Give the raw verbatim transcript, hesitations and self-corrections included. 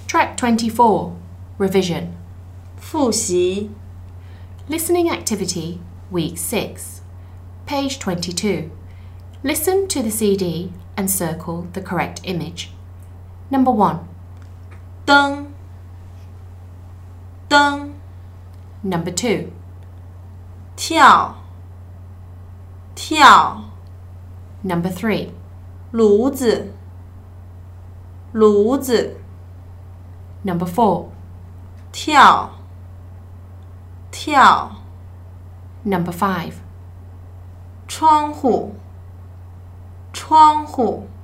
Track twenty-four, Revision. 复习 Listening Activity, Week six. Page twenty-two. Listen to the C D and circle the correct image. Number one. 灯灯 Number two. 跳跳 Number three. 炉子炉子 Number four. 跳跳 Number five. 窗户窗户